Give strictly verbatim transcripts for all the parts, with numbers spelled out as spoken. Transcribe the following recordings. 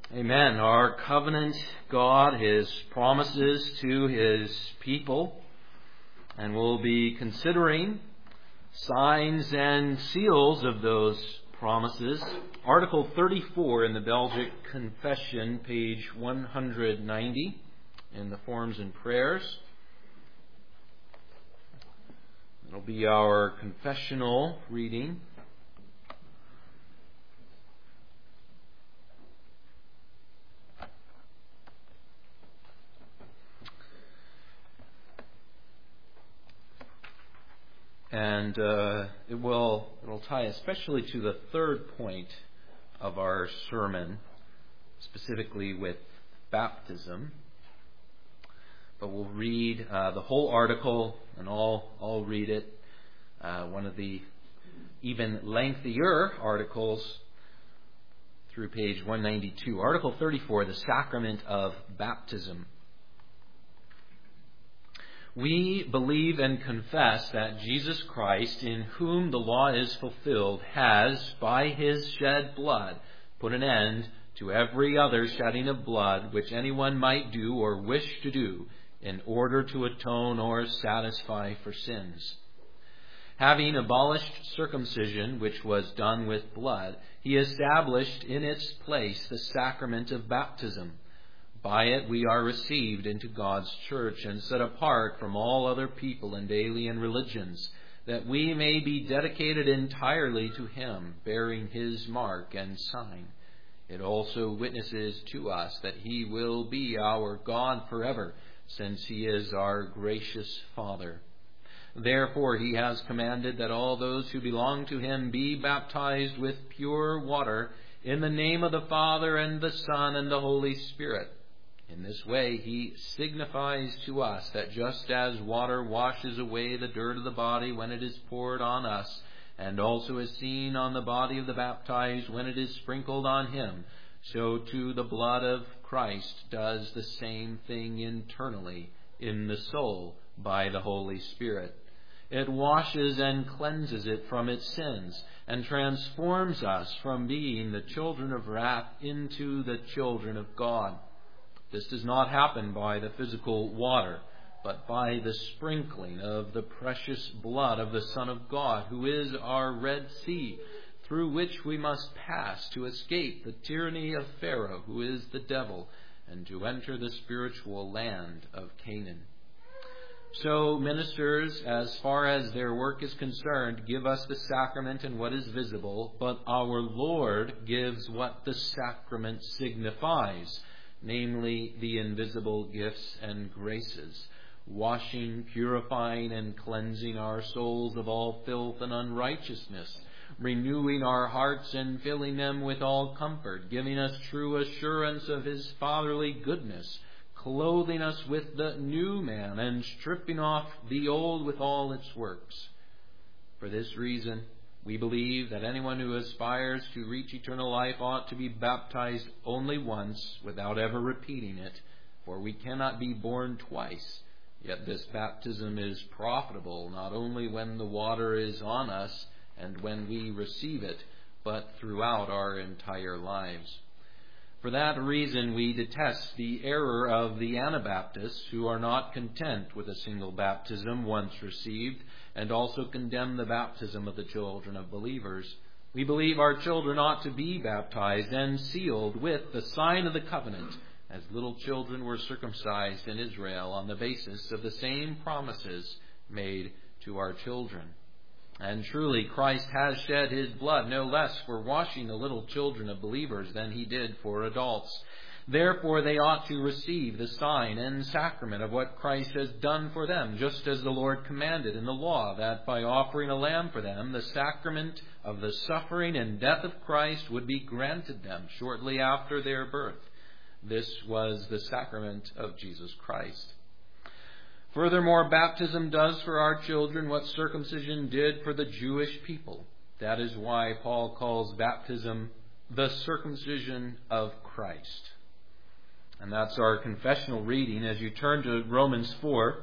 Amen. Our covenant God, His promises to His people, and we'll be considering signs and seals of those promises. Article thirty-four in the Belgic Confession, page one hundred ninety, in the Forms and Prayers. It'll be our confessional reading. And uh, it will it will tie especially to the third point of our sermon, specifically with baptism. But we'll read uh, the whole article, and I'll, I'll read it. Uh, one of the even lengthier articles through page one ninety-two. Article thirty-four, the Sacrament of Baptism. We believe and confess that Jesus Christ, in whom the law is fulfilled, has, by His shed blood, put an end to every other shedding of blood which anyone might do or wish to do in order to atone or satisfy for sins. Having abolished circumcision, which was done with blood, He established in its place the sacrament of baptism. By it we are received into God's church and set apart from all other people and alien religions, that we may be dedicated entirely to Him, bearing His mark and sign. It also witnesses to us that He will be our God forever, since He is our gracious Father. Therefore He has commanded that all those who belong to Him be baptized with pure water in the name of the Father and the Son and the Holy Spirit. In this way He signifies to us that just as water washes away the dirt of the body when it is poured on us, and also is seen on the body of the baptized when it is sprinkled on him, so too the blood of Christ does the same thing internally in the soul by the Holy Spirit. It washes and cleanses it from its sins, and transforms us from being the children of wrath into the children of God. This does not happen by the physical water, but by the sprinkling of the precious blood of the Son of God, who is our Red Sea, through which we must pass to escape the tyranny of Pharaoh, who is the devil, and to enter the spiritual land of Canaan. So ministers, as far as their work is concerned, give us the sacrament and what is visible, but our Lord gives what the sacrament signifies, namely the invisible gifts and graces, washing, purifying, and cleansing our souls of all filth and unrighteousness, renewing our hearts and filling them with all comfort, giving us true assurance of His fatherly goodness, clothing us with the new man, and stripping off the old with all its works. For this reason, we believe that anyone who aspires to reach eternal life ought to be baptized only once, without ever repeating it, for we cannot be born twice. Yet this baptism is profitable, not only when the water is on us and when we receive it, but throughout our entire lives. For that reason we detest the error of the Anabaptists, who are not content with a single baptism once received, and also condemn the baptism of the children of believers. We believe our children ought to be baptized and sealed with the sign of the covenant, as little children were circumcised in Israel on the basis of the same promises made to our children. And truly Christ has shed His blood no less for washing the little children of believers than He did for adults. Therefore they ought to receive the sign and sacrament of what Christ has done for them, just as the Lord commanded in the law, that by offering a lamb for them, the sacrament of the suffering and death of Christ would be granted them shortly after their birth. This was the sacrament of Jesus Christ. Furthermore, baptism does for our children what circumcision did for the Jewish people. That is why Paul calls baptism the circumcision of Christ. And that's our confessional reading. As you turn to Romans four,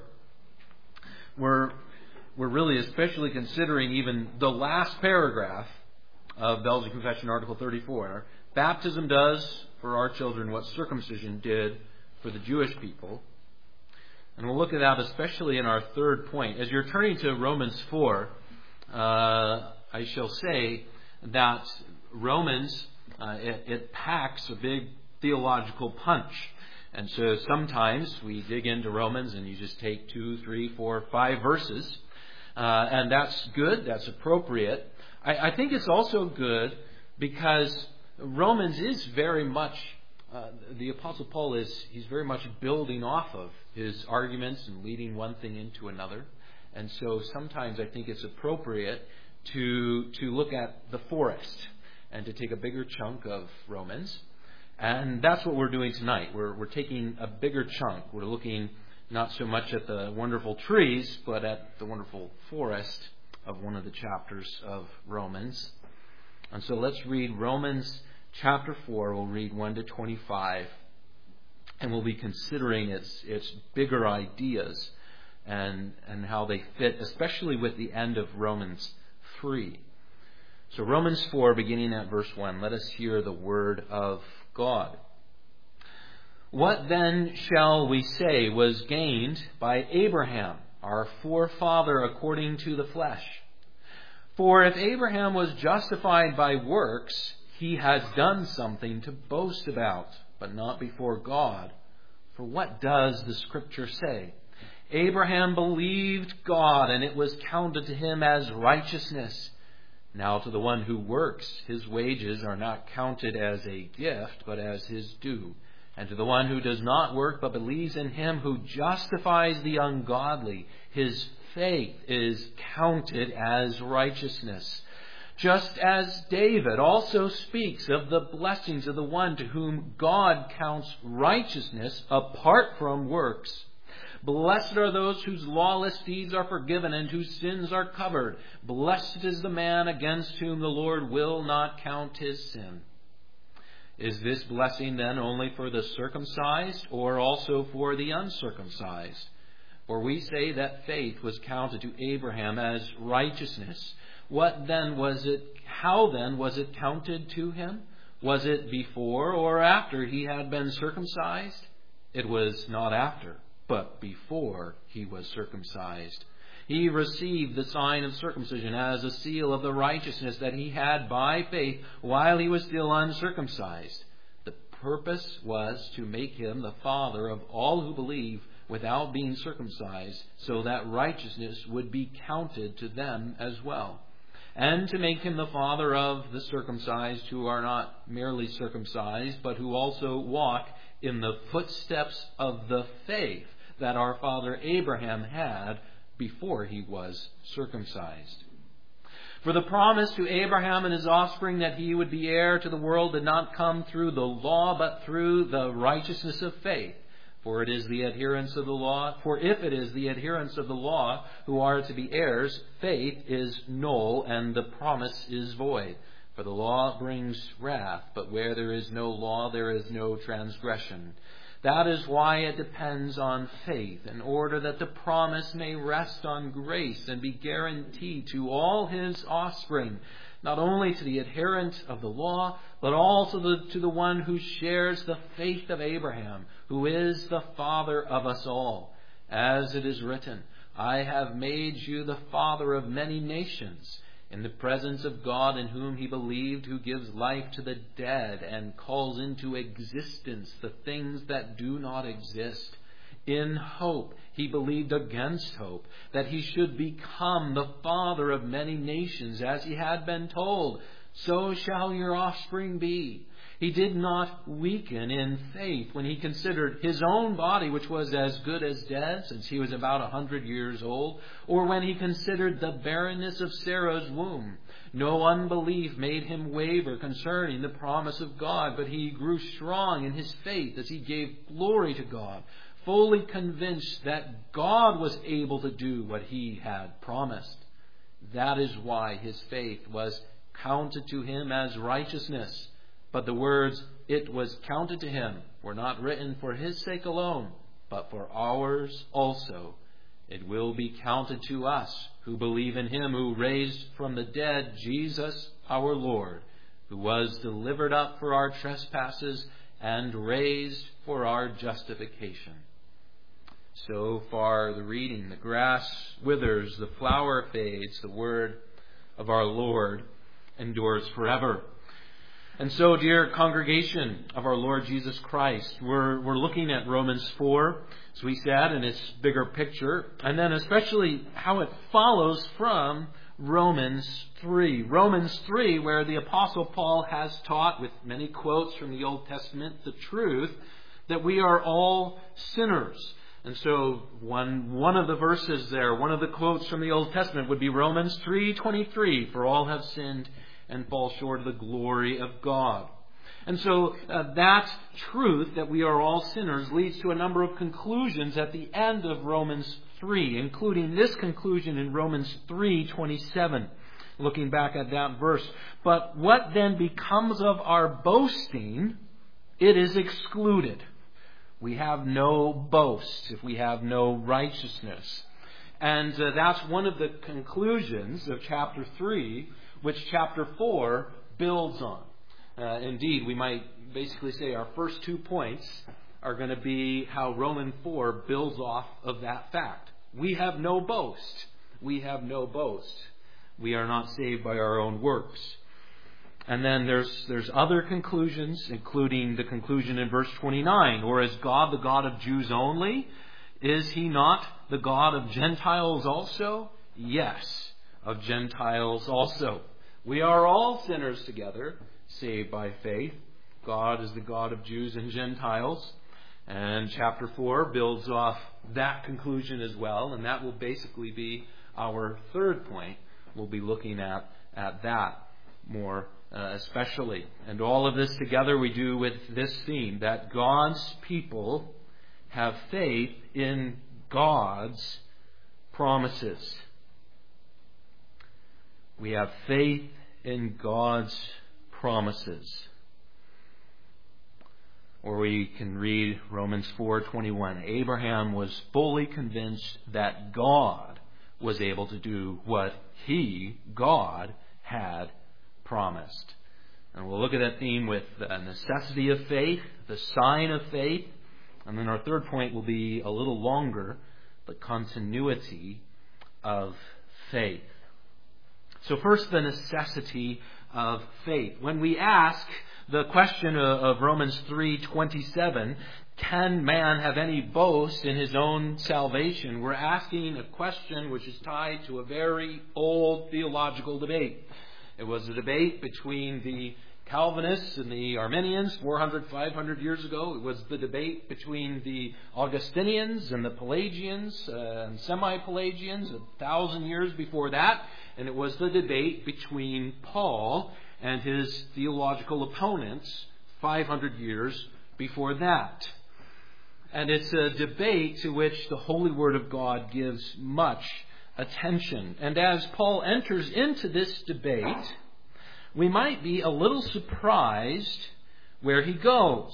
we're, we're really especially considering even the last paragraph of Belgian Confession, Article thirty-four. Baptism does for our children what circumcision did for the Jewish people. And we'll look at that especially in our third point. As you're turning to Romans four, uh, I shall say that Romans, uh, it, it packs a big theological punch. And so sometimes we dig into Romans and you just take two, three, four, five verses. Uh, and that's good. That's appropriate. I, I think it's also good because Romans is very much, uh, the Apostle Paul is, he's very much building off of his arguments and leading one thing into another. And so sometimes I think it's appropriate to to look at the forest and to take a bigger chunk of Romans. And that's what we're doing tonight. We're we're taking a bigger chunk. We're looking not so much at the wonderful trees, but at the wonderful forest of one of the chapters of Romans. And so let's read Romans chapter four. We'll read one to twenty-five. And we'll be considering its its bigger ideas and and how they fit, especially with the end of Romans three. So Romans four, beginning at verse one, let us hear the word of God. What then shall we say was gained by Abraham, our forefather according to the flesh? For if Abraham was justified by works, he has done something to boast about, but not before God. For what does the Scripture say? Abraham believed God, and it was counted to him as righteousness. Now to the one who works, his wages are not counted as a gift, but as his due. And to the one who does not work, but believes in him who justifies the ungodly, his faith is counted as righteousness. Just as David also speaks of the blessings of the one to whom God counts righteousness apart from works. Blessed are those whose lawless deeds are forgiven and whose sins are covered. Blessed is the man against whom the Lord will not count his sin. Is this blessing then only for the circumcised or also for the uncircumcised? For we say that faith was counted to Abraham as righteousness. What then was it? How then was it counted to him? Was it before or after he had been circumcised? It was not after, but before he was circumcised. He received the sign of circumcision as a seal of the righteousness that he had by faith while he was still uncircumcised. The purpose was to make him the father of all who believe without being circumcised, so that righteousness would be counted to them as well. And to make him the father of the circumcised who are not merely circumcised, but who also walk in the footsteps of the faith that our father Abraham had before he was circumcised. For the promise to Abraham and his offspring that he would be heir to the world did not come through the law, but through the righteousness of faith. For it is the adherents of the law, for if it is the adherents of the law who are to be heirs, faith is null and the promise is void. For the law brings wrath, but where there is no law, there is no transgression. That is why it depends on faith, in order that the promise may rest on grace and be guaranteed to all his offspring, not only to the adherent of the law, but also the, to the one who shares the faith of Abraham, who is the father of us all. As it is written, I have made you the father of many nations, in the presence of God in whom he believed, who gives life to the dead and calls into existence the things that do not exist. In hope he believed against hope, that he should become the father of many nations, as he had been told, so shall your offspring be. He did not weaken in faith when he considered his own body, which was as good as dead, since he was about a hundred years old, or when he considered the barrenness of Sarah's womb. No unbelief made him waver concerning the promise of God, but he grew strong in his faith as he gave glory to God, fully convinced that God was able to do what he had promised. That is why his faith was counted to him as righteousness. But the words, it was counted to him, were not written for his sake alone, but for ours also. It will be counted to us who believe in him who raised from the dead Jesus our Lord, who was delivered up for our trespasses and raised for our justification. So far the reading. The grass withers, the flower fades, the word of our Lord endures forever. And so, dear congregation of our Lord Jesus Christ, we're, we're looking at Romans four, as we said, in its bigger picture, and then especially how it follows from Romans three. Romans three, where the Apostle Paul has taught, with many quotes from the Old Testament, the truth that we are all sinners. And so one, one of the verses there, one of the quotes from the Old Testament would be Romans three twenty-three, for all have sinned and fall short of the glory of God. And so uh, that truth that we are all sinners leads to a number of conclusions at the end of Romans three, including this conclusion in Romans three twenty-seven, looking back at that verse. But what then becomes of our boasting? It is excluded. We have no boast if we have no righteousness. And uh, that's one of the conclusions of chapter three, which chapter four builds on. Uh, indeed, we might basically say our first two points are going to be how Romans four builds off of that fact. We have no boast. We have no boast. We are not saved by our own works. And then there's there's other conclusions, including the conclusion in verse twenty-nine. Or is God the God of Jews only? Is he not the God of Gentiles also? Yes, of Gentiles also. We are all sinners together, saved by faith. God is the God of Jews and Gentiles. And chapter four builds off that conclusion as well. And that will basically be our third point. We'll be looking at, at that more uh, especially. And all of this together we do with this theme, that God's people have faith in God's promises. We have faith in God's promises. Or we can read Romans four twenty-one. Abraham was fully convinced that God was able to do what he, God, had promised. And we'll look at that theme with the necessity of faith, the sign of faith, and then our third point will be a little longer, the continuity of faith. So first, the necessity of faith. When we ask the question of Romans three twenty-seven, can man have any boast in his own salvation? We're asking a question which is tied to a very old theological debate. It was a debate between the Calvinists and the Arminians four hundred, five hundred years ago. It was the debate between the Augustinians and the Pelagians uh, and semi-Pelagians a thousand years before that. And it was the debate between Paul and his theological opponents five hundred years before that. And it's a debate to which the Holy Word of God gives much attention. And as Paul enters into this debate, we might be a little surprised where he goes.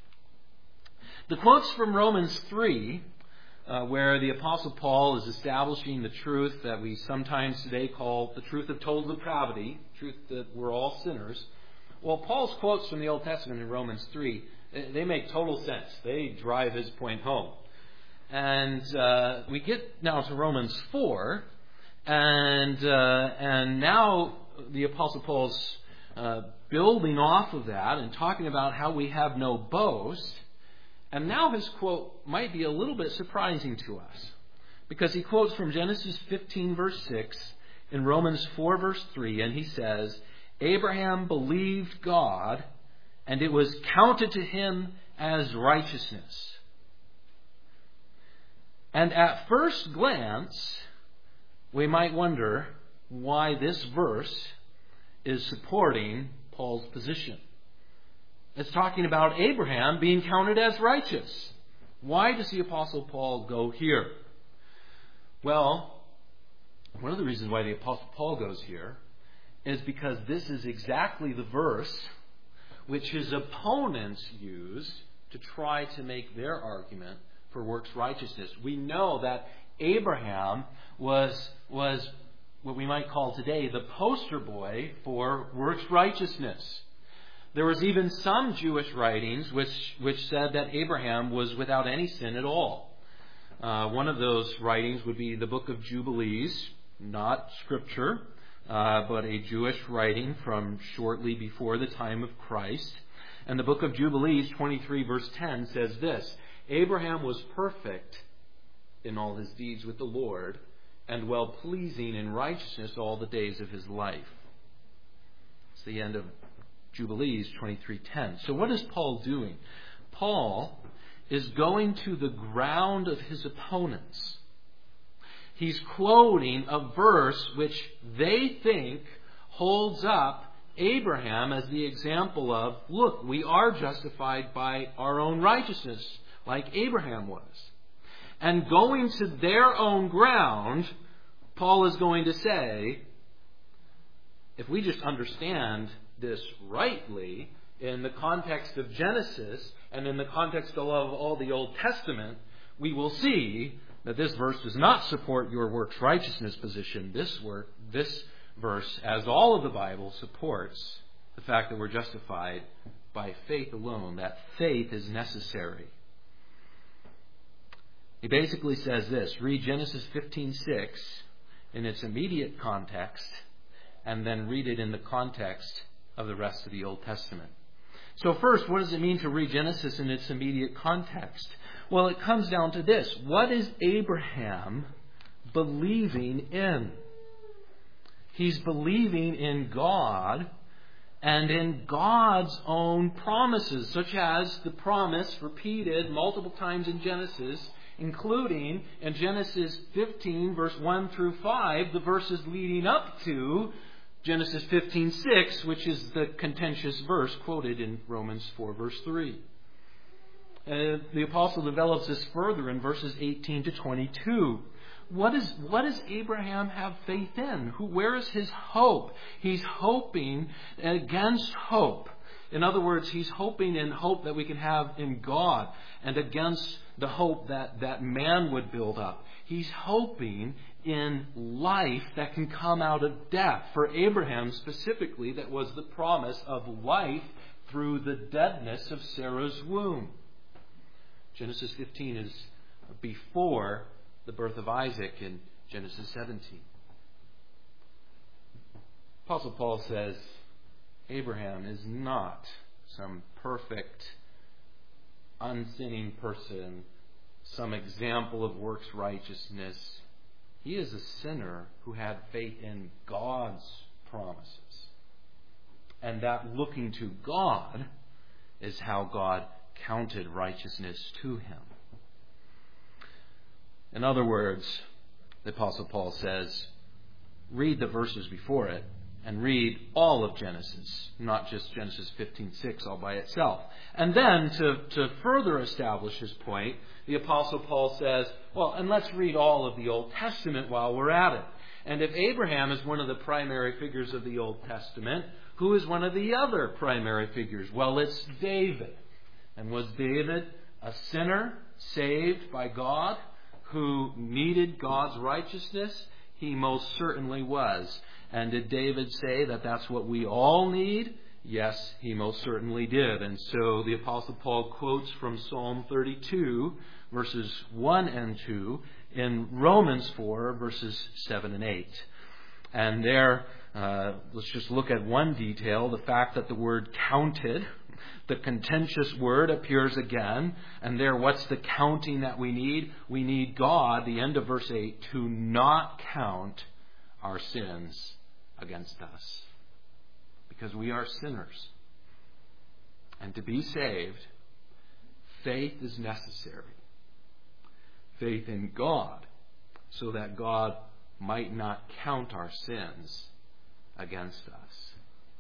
The quotes from Romans three, uh, where the Apostle Paul is establishing the truth that we sometimes today call the truth of total depravity, truth that we're all sinners. Well, Paul's quotes from the Old Testament in Romans three, they make total sense. They drive his point home. And uh, we get now to Romans four, and uh, and now the Apostle Paul's uh, building off of that and talking about how we have no boast. And now his quote might be a little bit surprising to us, because he quotes from Genesis fifteen, verse six, in Romans four, verse three, and he says, Abraham believed God, and it was counted to him as righteousness. And at first glance, we might wonder why this verse is supporting Paul's position. It's talking about Abraham being counted as righteous. Why does the Apostle Paul go here? Well, one of the reasons why the Apostle Paul goes here is because this is exactly the verse which his opponents used to try to make their argument for works righteousness. We know that Abraham was, was what we might call today the poster boy for works righteousness. There was even some Jewish writings which, which said that Abraham was without any sin at all. Uh, one of those writings would be the book of Jubilees, not scripture, uh, but a Jewish writing from shortly before the time of Christ. And the book of Jubilees, twenty-three verse ten, says this: Abraham was perfect in all his deeds with the Lord, and well-pleasing in righteousness all the days of his life. It's the end of Jubilees twenty-three ten. So what is Paul doing? Paul is going to the ground of his opponents. He's quoting a verse which they think holds up Abraham as the example of, look, we are justified by our own righteousness, like Abraham was. And going to their own ground, Paul is going to say, if we just understand this rightly, in the context of Genesis and in the context of all the Old Testament, we will see that this verse does not support your works righteousness position. This work, this verse, as all of the Bible, supports the fact that we're justified by faith alone, that faith is necessary. He basically says this: read Genesis fifteen six in its immediate context, and then read it in the context of the rest of the Old Testament. So first, what does it mean to read Genesis in its immediate context? Well, it comes down to this: what is Abraham believing in? He's believing in God and in God's own promises, such as the promise repeated multiple times in Genesis, including in Genesis fifteen, verse one through five, the verses leading up to Genesis fifteen six, which is the contentious verse quoted in Romans four, verse three. Uh, the apostle develops this further in verses eighteen to twenty-two. What, is, what does Abraham have faith in? Who, where is his hope? He's hoping against hope. In other words, he's hoping in hope that we can have in God, and against the hope that, that man would build up. He's hoping in life that can come out of death. For Abraham specifically, that was the promise of life through the deadness of Sarah's womb. Genesis fifteen is before the birth of Isaac in Genesis seventeen. Apostle Paul says Abraham is not some perfect, unsinning person, some example of works righteousness. He is a sinner who had faith in God's promises. And that looking to God is how God counted righteousness to him. In other words, the Apostle Paul says, read the verses before it and read all of Genesis, not just Genesis fifteen six all by itself. And then to, to further establish his point, the Apostle Paul says, well, and let's read all of the Old Testament while we're at it. And if Abraham is one of the primary figures of the Old Testament, who is one of the other primary figures? Well, it's David. And was David a sinner saved by God who needed God's righteousness? He most certainly was. And did David say that that's what we all need? Yes, he most certainly did. And so the Apostle Paul quotes from Psalm thirty-two, verses one and two, in Romans four, verses seven and eight. And there, uh, let's just look at one detail, the fact that the word counted, the contentious word, appears again. And there, what's the counting that we need? We need God, the end of verse eight, to not count our sins against us. Because we are sinners. And to be saved, faith is necessary. Faith in God, so that God might not count our sins against us.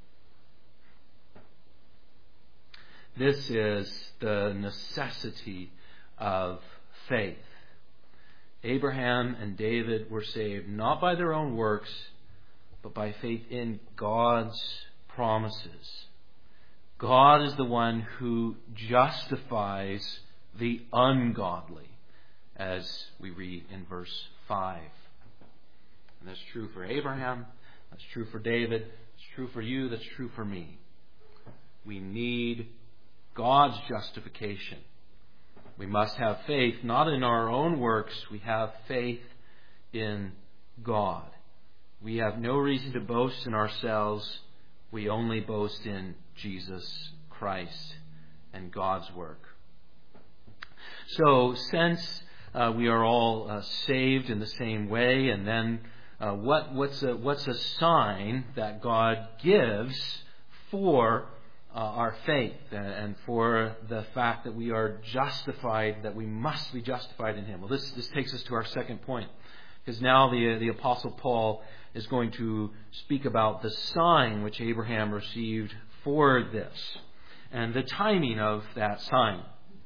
This is the necessity of faith. Abraham and David were saved not by their own works, but by faith in God's promises. God is the one who justifies the ungodly, as we read in verse five. And that's true for Abraham, that's true for David, it's true for you, that's true for me. We need God's justification. We must have faith not in our own works. We have faith in God. We have no reason to boast in ourselves. We only boast in Jesus Christ and God's work. So since uh, we are all uh, saved in the same way, and then uh, what, what's, a, what's a sign that God gives for uh, our faith and for the fact that we are justified, that we must be justified in Him? Well, this, this takes us to our second point, because now the, the Apostle Paul is going to speak about the sign which Abraham received for this and the timing of that sign.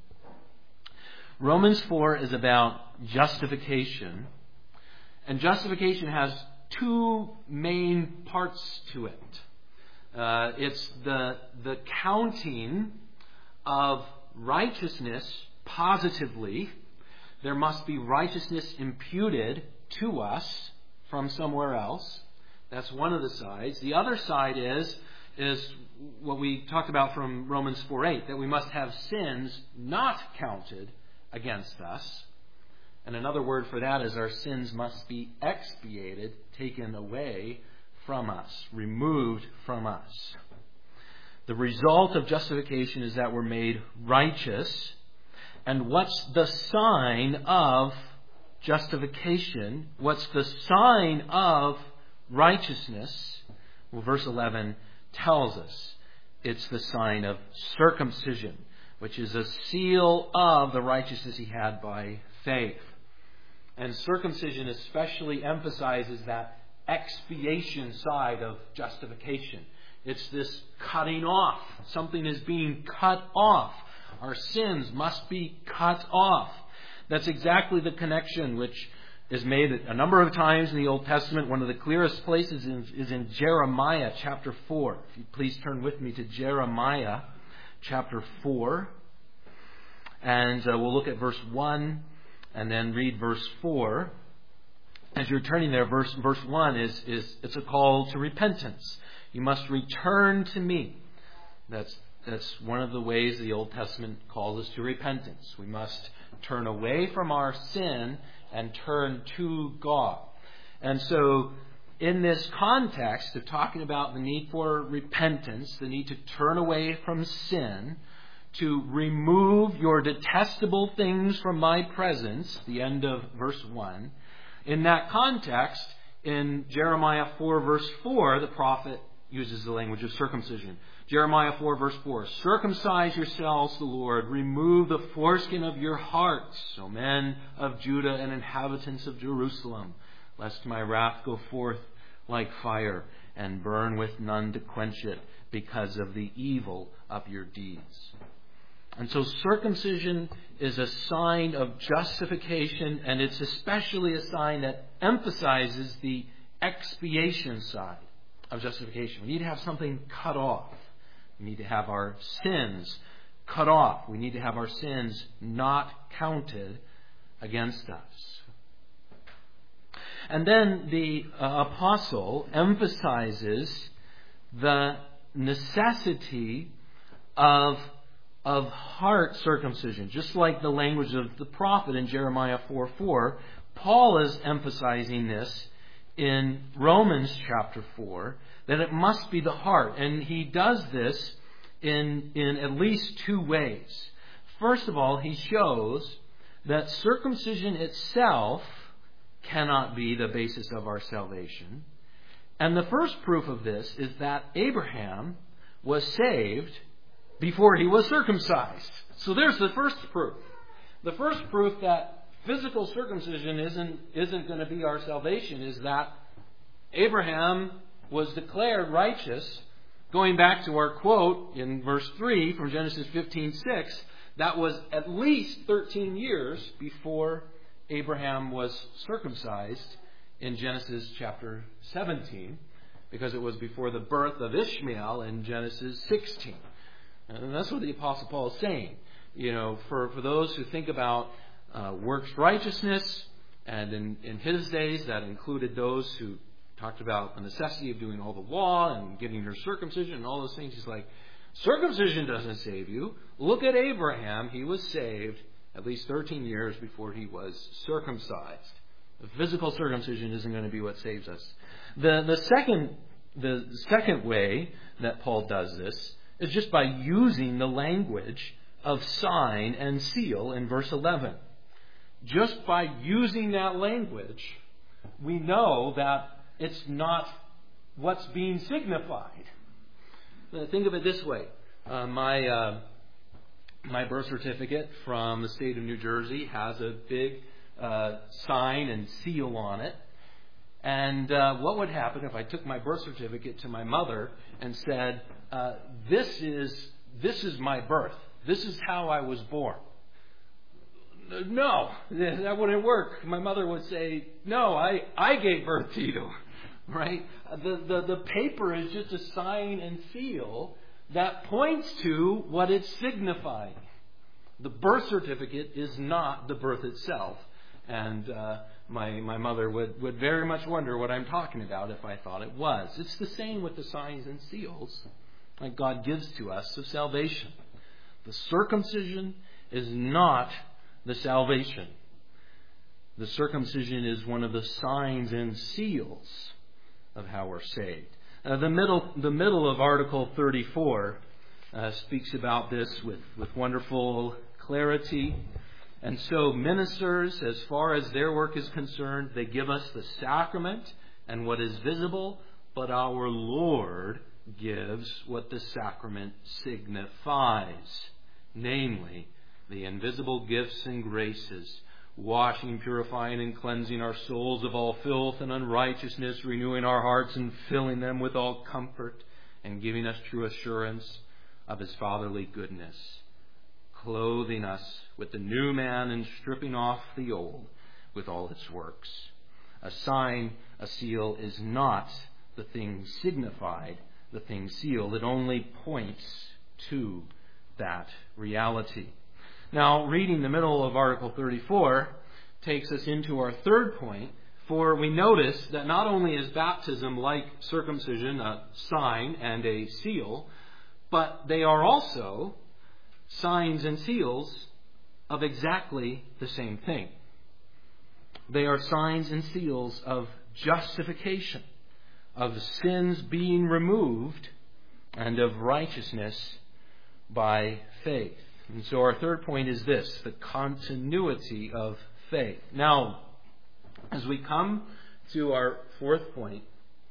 Romans four is about justification, and justification has two main parts to it. Uh, it's the, the counting of righteousness positively. There must be righteousness imputed to us from somewhere else. That's one of the sides. The other side is, is what we talked about from Romans four eight, that we must have sins not counted against us. And another word for that is our sins must be expiated, taken away from us, removed from us. The result of justification is that we're made righteous. And what's the sign of justification? What's the sign of righteousness? Well, verse eleven tells us it's the sign of circumcision, which is a seal of the righteousness he had by faith. And circumcision especially emphasizes that expiation side of justification. It's this cutting off. Something is being cut off. Our sins must be cut off. That's exactly the connection which is made a number of times in the Old Testament. One of the clearest places is in Jeremiah chapter four. If you please turn with me to Jeremiah chapter four. And uh, we'll look at verse one and then read verse four. As you're turning there, verse verse one is, is it's a call to repentance. You must return to me. That's that's one of the ways the Old Testament calls us to repentance. We must turn away from our sin and turn to God. And so in this context of talking about the need for repentance, the need to turn away from sin, to remove your detestable things from my presence, the end of verse one, in that context, in Jeremiah four verse four, the prophet uses the language of circumcision. Jeremiah four verse four, circumcise yourselves to the Lord, remove the foreskin of your hearts, O men of Judah and inhabitants of Jerusalem, lest my wrath go forth like fire and burn with none to quench it because of the evil of your deeds. And so circumcision is a sign of justification, and it's especially a sign that emphasizes the expiation side of justification. We need to have something cut off. We need to have our sins cut off. We need to have our sins not counted against us. And then the uh, apostle emphasizes the necessity of of heart circumcision. Just like the language of the prophet in Jeremiah four four, Paul is emphasizing this in Romans chapter four, that it must be the heart. And he does this in, in at least two ways. First of all, he shows that circumcision itself cannot be the basis of our salvation. And the first proof of this is that Abraham was saved before he was circumcised. So there's the first proof. The first proof that physical circumcision isn't, isn't going to be our salvation is that Abraham was declared righteous. Going back to our quote in verse three from Genesis fifteen six, that was at least thirteen years before Abraham was circumcised in Genesis chapter seventeen, because it was before the birth of Ishmael in Genesis sixteen. And that's what the Apostle Paul is saying. You know, for, for those who think about uh, works righteousness, and in, in his days that included those who talked about the necessity of doing all the law and getting your circumcision and all those things. He's like, circumcision doesn't save you. Look at Abraham. He was saved at least thirteen years before he was circumcised. The physical circumcision isn't going to be what saves us. The, the second the second way that Paul does this is just by using the language of sign and seal in verse eleven. Just by using that language, we know that it's not what's being signified. Think of it this way. Uh, my uh, my birth certificate from the state of New Jersey has a big uh, sign and seal on it. And uh, what would happen if I took my birth certificate to my mother and said, uh, "This is this is my birth. This is how I was born"? No, that wouldn't work. My mother would say, "No, I, I gave birth to you." Right? The, the the paper is just a sign and seal that points to what it's signifying. The birth certificate is not the birth itself. And uh, my my mother would, would very much wonder what I'm talking about if I thought it was. It's the same with the signs and seals that God gives to us of salvation. The circumcision is not the salvation. The circumcision is one of the signs and seals of how we're saved. Uh, the middle the middle of Article thirty-four uh, speaks about this with, with wonderful clarity. And so ministers, as far as their work is concerned, they give us the sacrament and what is visible, but our Lord gives what the sacrament signifies, namely the invisible gifts and graces, washing, purifying, and cleansing our souls of all filth and unrighteousness, renewing our hearts and filling them with all comfort, and giving us true assurance of His fatherly goodness, clothing us with the new man and stripping off the old with all its works. A sign, a seal, is not the thing signified, the thing sealed. It only points to that reality. Now, reading the middle of Article thirty-four takes us into our third point, for we notice that not only is baptism, like circumcision, a sign and a seal, but they are also signs and seals of exactly the same thing. They are signs and seals of justification, of sins being removed, and of righteousness by faith. And so our third point is this, the continuity of faith. Now, as we come to our fourth point,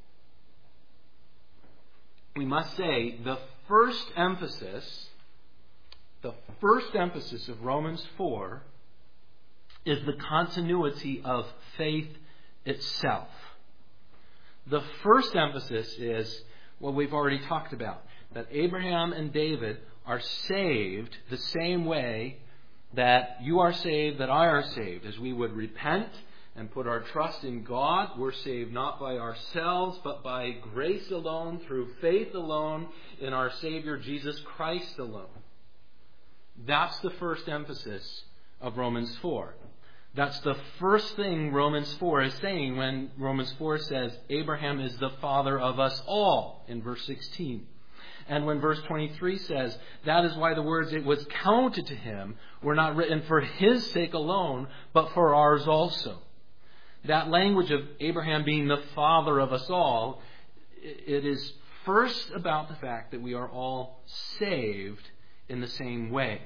we must say the first emphasis, the first emphasis of Romans four is the continuity of faith itself. The first emphasis is what we've already talked about, that Abraham and David are saved the same way that you are saved, that I are saved. As we would repent and put our trust in God, we're saved not by ourselves, but by grace alone, through faith alone, in our Savior Jesus Christ alone. That's the first emphasis of Romans four. That's the first thing Romans four is saying when Romans four says Abraham is the father of us all in verse sixteen. And when verse twenty-three says, that is why the words "it was counted to him" were not written for his sake alone, but for ours also. That language of Abraham being the father of us all, it is first about the fact that we are all saved in the same way.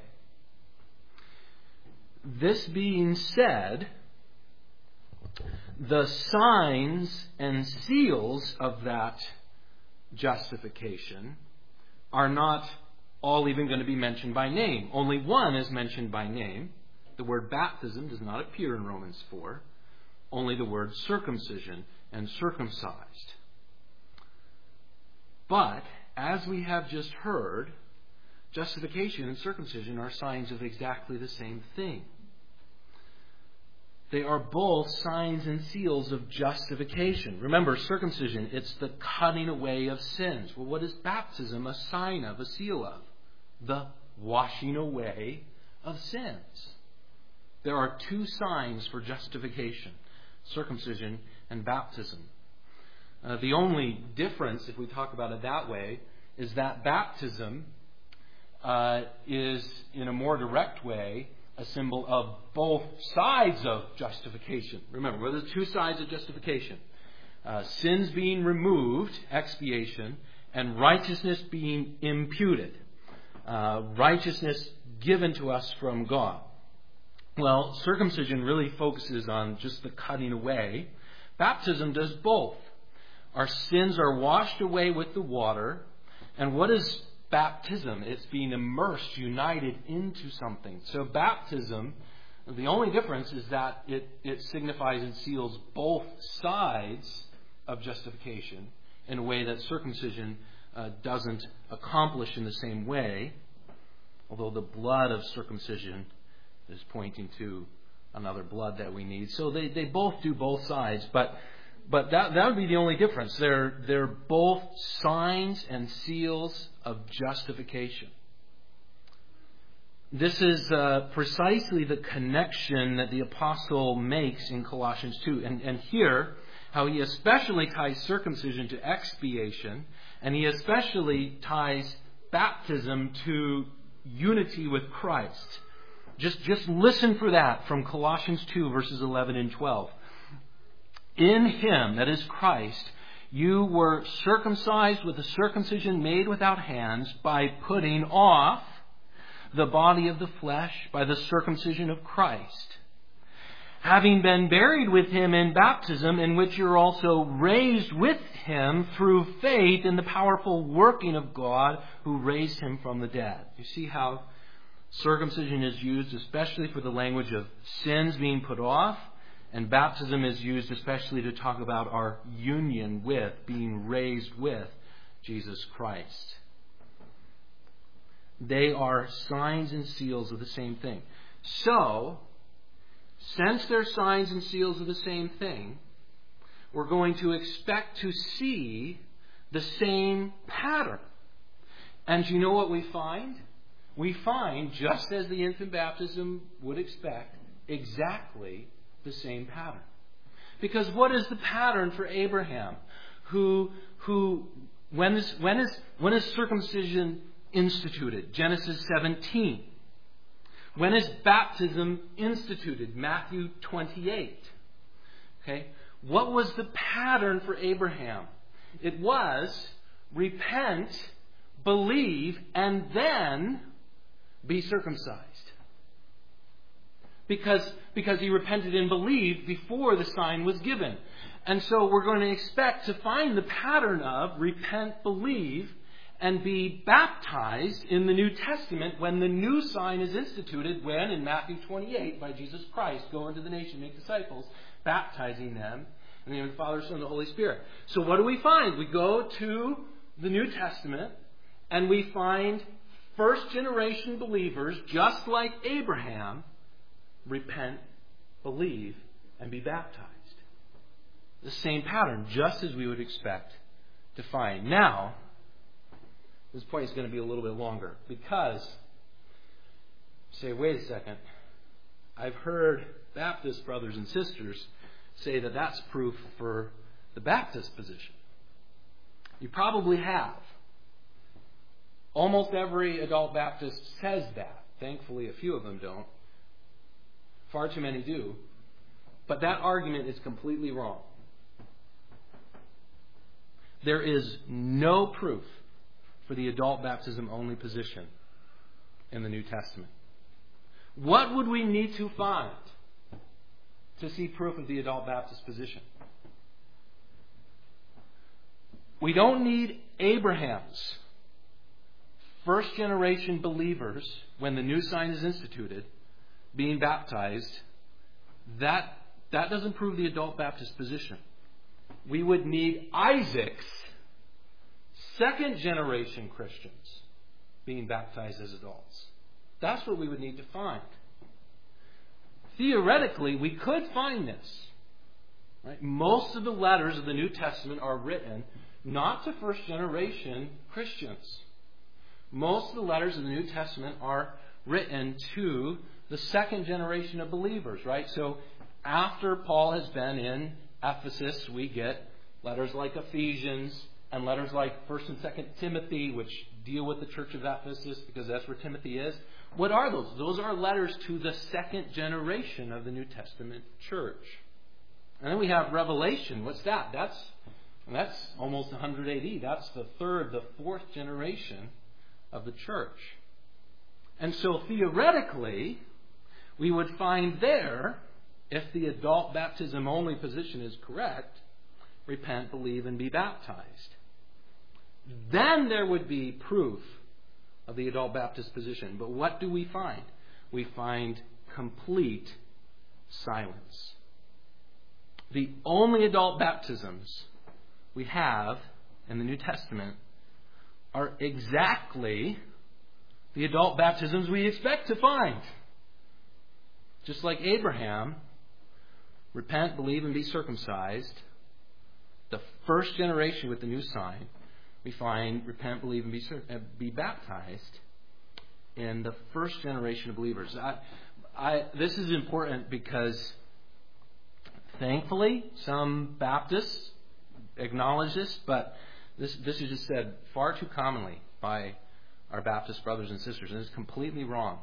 This being said, the signs and seals of that justification are not all even going to be mentioned by name. Only one is mentioned by name. The word baptism does not appear in Romans four. Only the word circumcision and circumcised. But, as we have just heard, justification and circumcision are signs of exactly the same thing. They are both signs and seals of justification. Remember, circumcision, it's the cutting away of sins. Well, what is baptism a sign of, a seal of? The washing away of sins. There are two signs for justification, circumcision and baptism. Uh, the only difference, if we talk about it that way, is that baptism uh, is, in a more direct way, a symbol of both sides of justification. Remember, what are the two sides of justification? Uh, sins being removed, expiation, and righteousness being imputed. Uh, righteousness given to us from God. Well, circumcision really focuses on just the cutting away. Baptism does both. Our sins are washed away with the water. And what is baptism? It's being immersed, united into something. So baptism, the only difference is that it, it signifies and seals both sides of justification in a way that circumcision uh, doesn't accomplish in the same way, although the blood of circumcision is pointing to another blood that we need. So they, they both do both sides, but but that that would be the only difference. They're they're both signs and seals of justification. This is uh, precisely the connection that the apostle makes in Colossians two. And, and here, how he especially ties circumcision to expiation, and he especially ties baptism to unity with Christ. Just, just listen for that from Colossians two, verses eleven and twelve. In him, that is Christ, you were circumcised with a circumcision made without hands by putting off the body of the flesh by the circumcision of Christ, having been buried with him in baptism, in which you're also raised with him through faith in the powerful working of God who raised him from the dead. You see how circumcision is used especially for the language of sins being put off, and baptism is used especially to talk about our union with, being raised with Jesus Christ. They are signs and seals of the same thing. So, since they're signs and seals of the same thing, we're going to expect to see the same pattern. And you know what we find? We find, just as the infant baptism would expect, exactly the same pattern. Because what is the pattern for Abraham, who, who when is, when is, when is circumcision instituted? Genesis seventeen. When is baptism instituted? Matthew twenty-eight. Okay. What was the pattern for Abraham? It was repent, believe, and then be circumcised. Because, because he repented and believed before the sign was given. And so we're going to expect to find the pattern of repent, believe, and be baptized in the New Testament when the new sign is instituted, when in Matthew twenty-eight by Jesus Christ, go into the nation, make disciples, baptizing them in the name of the Father, Son, and the Holy Spirit. So what do we find? We go to the New Testament and we find first generation believers, just like Abraham, repent, believe, and be baptized. The same pattern, just as we would expect to find. Now, this point is going to be a little bit longer because, say, wait a second, I've heard Baptist brothers and sisters say that that's proof for the Baptist position. You probably have. Almost every adult Baptist says that. Thankfully, a few of them don't. Far too many do. But that argument is completely wrong. There is no proof for the adult baptism only position in the New Testament. What would we need to find to see proof of the adult Baptist position? We don't need Abraham's first generation believers, when the new sign is instituted, being baptized. That, that doesn't prove the adult Baptist position. We would need Isaac's second generation Christians being baptized as adults. That's what we would need to find. Theoretically, we could find this. Right? Most of the letters of the New Testament are written not to first generation Christians. Most of the letters of the New Testament are written to the second generation of believers, right? So after Paul has been in Ephesus, we get letters like Ephesians, and letters like First and Second Timothy, which deal with the church of Ephesus, because that's where Timothy is. What are those? Those are letters to the second generation of the New Testament church. And then we have Revelation. What's that? That's that's almost one hundred A D. That's the third, the fourth generation of the church. And so theoretically, we would find there, if the adult baptism only position is correct, repent, believe, and be baptized. Then there would be proof of the adult Baptist position. But what do we find? We find complete silence. The only adult baptisms we have in the New Testament are exactly the adult baptisms we expect to find. Just like Abraham, repent, believe, and be circumcised. The first generation with the new sign, we find repent, believe, and be, be baptized in the first generation of believers. I, I, this is important because, thankfully, some Baptists acknowledge this, but this, this is just said far too commonly by our Baptist brothers and sisters, and it's completely wrong.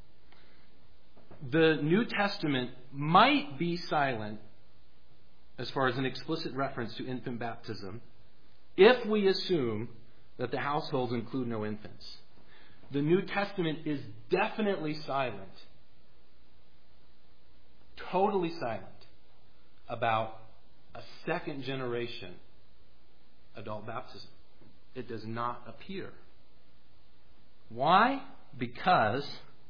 The New Testament might be silent as far as an explicit reference to infant baptism if we assume that the households include no infants. The New Testament is definitely silent, totally silent, about a second generation adult baptism. It does not appear. Why? Because,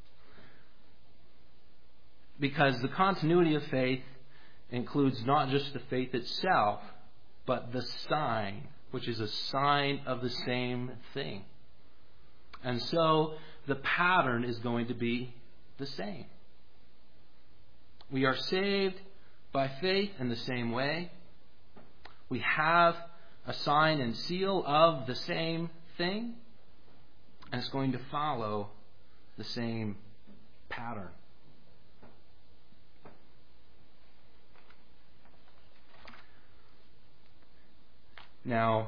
because the continuity of faith includes not just the faith itself, but the sign, which is a sign of the same thing. And so the pattern is going to be the same. We are saved by faith in the same way. We have a sign and seal of the same thing. And it's going to follow the same pattern. Now,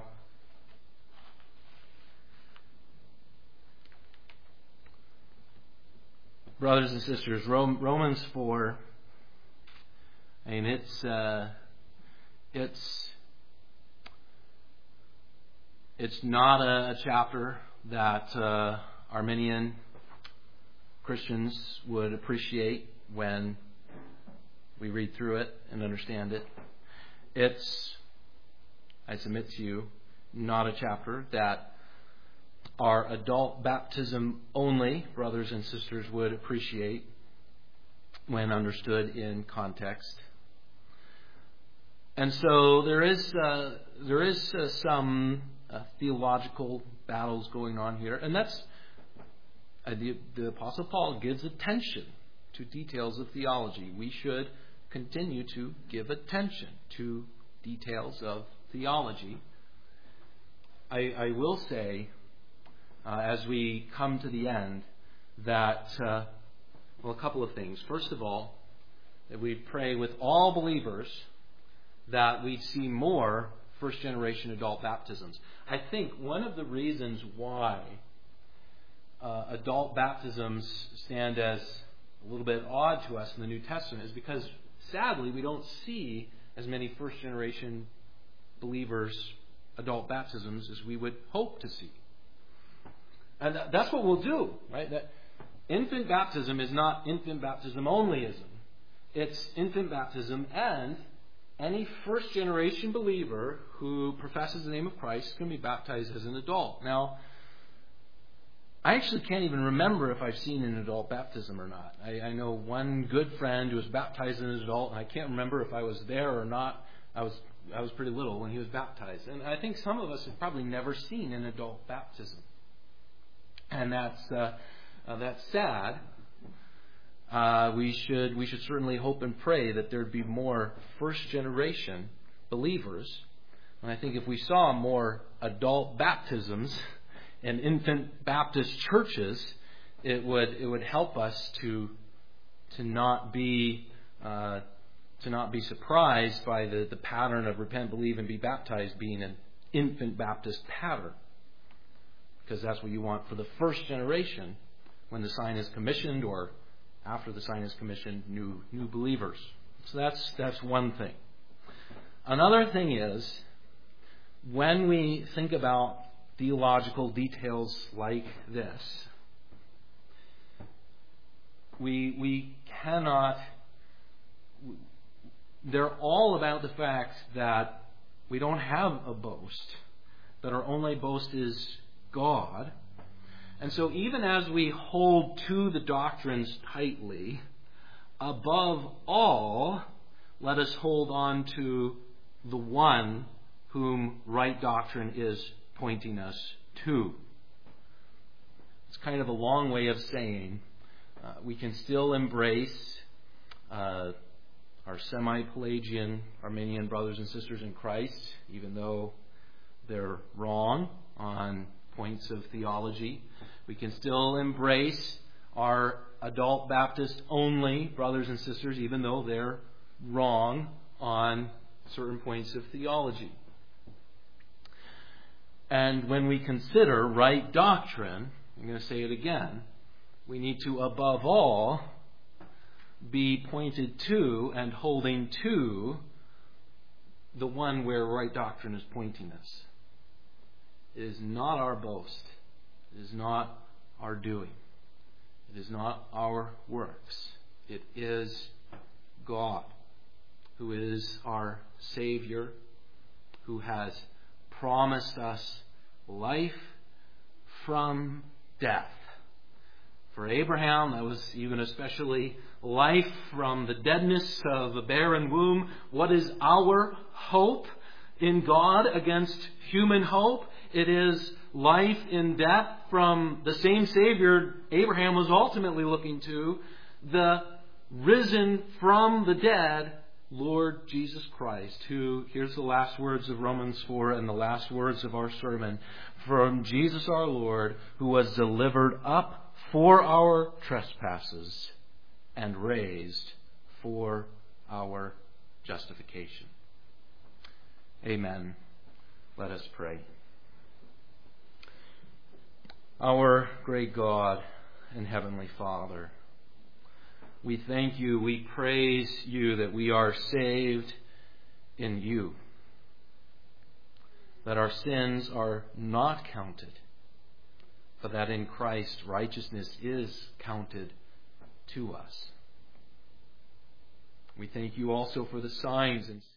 brothers and sisters, Romans four, I mean, it's uh, it's it's not a, a chapter that uh, Arminian Christians would appreciate when we read through it and understand it. It's, I submit to you, not a chapter that our adult baptism only brothers and sisters would appreciate when understood in context. And so there is uh, there is uh, some uh, theological battles going on here, and that's uh, the, the Apostle Paul gives attention to details of theology. We should continue to give attention to details of theology. I, I will say, uh, as we come to the end, that uh, well, a couple of things. First of all, that we pray with all believers that we'd see more first-generation adult baptisms. I think one of the reasons why uh, adult baptisms stand as a little bit odd to us in the New Testament is because, sadly, we don't see as many first-generation believers' adult baptisms as we would hope to see. And that's what we'll do, right? That infant baptism is not infant baptism onlyism. It's infant baptism, and any first-generation believer who professes the name of Christ can be baptized as an adult. Now, I actually can't even remember if I've seen an adult baptism or not. I, I know one good friend who was baptized as an adult, and I can't remember if I was there or not. I was I was pretty little when he was baptized. And I think some of us have probably never seen an adult baptism. And that's uh, uh, that's sad. Uh, we should we should certainly hope and pray that there'd be more first generation believers. And I think if we saw more adult baptisms in infant Baptist churches, it would it would help us to to not be uh, to not be surprised by the, the pattern of repent, believe, and be baptized being an infant Baptist pattern. Because that's what you want for the first generation when the sign is commissioned, or after the sign is commissioned, new new believers. So that's that's one thing. Another thing is, when we think about theological details like this, we we cannot. They're all about the fact that we don't have a boast, that our only boast is God. And so even as we hold to the doctrines tightly, above all, let us hold on to the one whom right doctrine is pointing us to. It's kind of a long way of saying uh, we can still embrace uh, our semi-Pelagian Arminian brothers and sisters in Christ, even though they're wrong on points of theology. We can still embrace our adult Baptist only brothers and sisters, even though they're wrong on certain points of theology. And when we consider right doctrine, I'm going to say it again, we need to, above all, be pointed to and holding to the one where right doctrine is pointing us. It is not our boast. It is not our doing. It is not our works. It is God, who is our Savior, who has promised us life from death. For Abraham, that was even especially life from the deadness of a barren womb. What is our hope in God against human hope? It is life in death from the same Savior Abraham was ultimately looking to, the risen from the dead Lord Jesus Christ, who, here's the last words of Romans four and the last words of our sermon, from Jesus our Lord, who was delivered up for our trespasses and raised for our justification. Amen. Let us pray. Our great God and Heavenly Father, we thank you, we praise you that we are saved in you, that our sins are not counted, but that in Christ righteousness is counted to us. We thank you also for the signs and